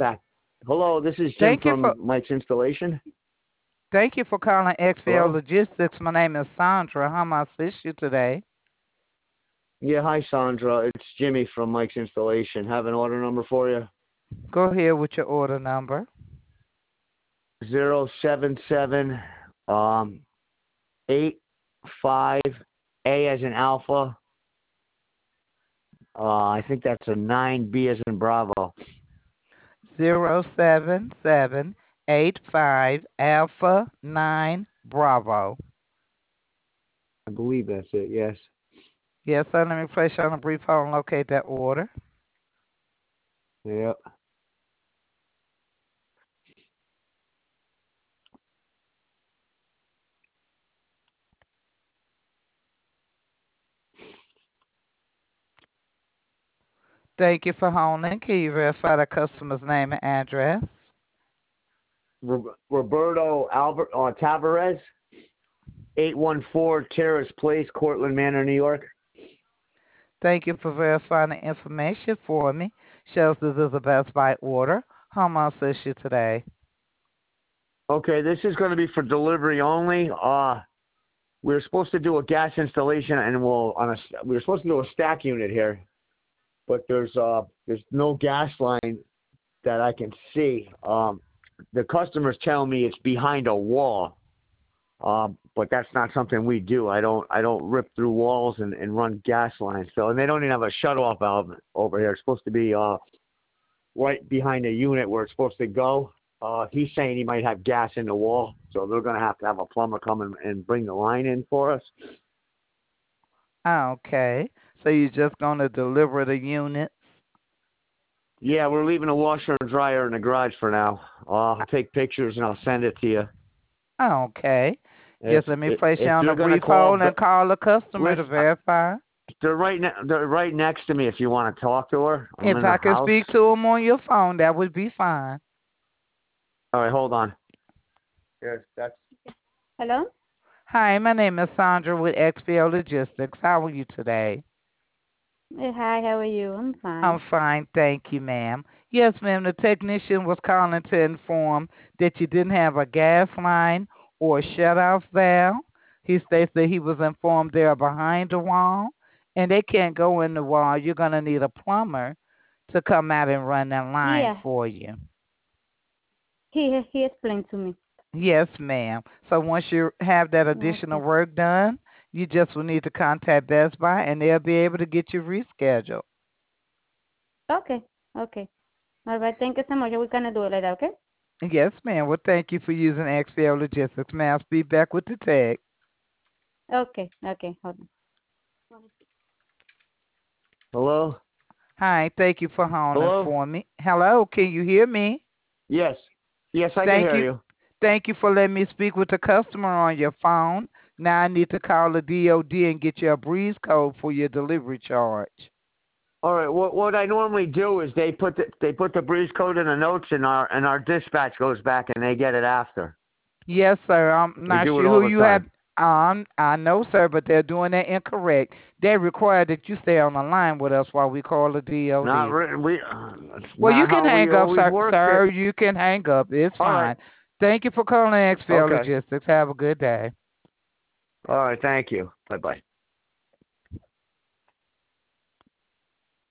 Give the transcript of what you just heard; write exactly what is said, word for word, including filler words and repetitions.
back. Hello, this is Jim Thank you for from Mike's Installation. thank you for calling X P L Hello? Logistics. My name is Sandra. How may I assist you today? Yeah, hi, Sandra. It's Jimmy from Mike's Installation. Have an order number for you? Go ahead with your order number. Zero seven seven um, eight five A as in Alpha. Uh, I think that's a nine B as in Bravo. Zero seven seven eight five Alpha nine Bravo. I believe that's it, yes. Yes, sir. Let me place you on a brief hold and locate that order. Yep. Thank you for holding. Can you verify the customer's name and address? Ro- Roberto Albert uh, Tavares, eight one four Terrace Place, Cortland Manor, New York. Thank you for verifying the information for me. Shows this is a Best Buy order. How may I assist you today? Okay, this is going to be for delivery only. Uh, we were supposed to do a gas installation, and we'll on a we were supposed to do a stack unit here, but there's uh there's no gas line that I can see. Um, the customer's telling me it's behind a wall, um, but that's not something we do. I don't I don't rip through walls and, and run gas lines. So and they don't even have a shut-off valve over here. It's supposed to be uh right behind the unit where it's supposed to go. Uh, he's saying he might have gas in the wall, so they're going to have to have a plumber come and, and bring the line in for us. Okay. So you're just going to deliver the unit? Yeah, we're leaving a washer and dryer in the garage for now. Uh, I'll take pictures and I'll send it to you. Okay. If Just let me if, place you if on a you're going to brief call, hold and but call the customer to listen, uh, verify. they're right ne- they're right next to me. If you want to talk to her, I'm If in the I can house. speak to them on your phone, that would be fine. All right, hold on. Yes, that's. Hello? Hi, my name is Sandra with X P O Logistics. How are you today? Hey, hi, how are you? I'm I'm fine. fine, thank you, ma'am. Yes, ma'am, the technician was calling to inform that you didn't have a gas line or a shut-off valve. He states that he was informed they are behind the wall and they can't go in the wall. You're going to need a plumber to come out and run that line Yeah, for you. he he explained to me. Yes, ma'am. So once you have that additional Okay. work done, you just will need to contact Best Buy and they'll be able to get you rescheduled. Okay. Okay. All right. Thank you so much. We're gonna do it like that. Okay. Yes, ma'am. Well, thank you for using X P L Logistics. Ma'am, I'll be back with the tag. Okay. Okay. Hold on. Hello. Hi, thank you for holding Hello. for me. Hello, can you hear me? Yes. Yes, I can Thank hear you. you. Thank you for letting me speak with the customer on your phone. Now I need to call the D O D and get you a breeze code for your delivery charge. All right. What what I normally do is they put the they put the breeze code in the notes, and our and our dispatch goes back and they get it after. Yes, sir. I'm We not do it sure all who the you have. time. Um, I know, sir, but they're doing that incorrect. They require that you stay on the line with us while we call the Not D O D. re- we. Uh, that's Well, you not can how we hang up, always sir. worked Sir, it. you can hang up. It's All right. fine. Thank you for calling X P L Okay. Logistics. Have a good day. All right. Thank you. Bye bye.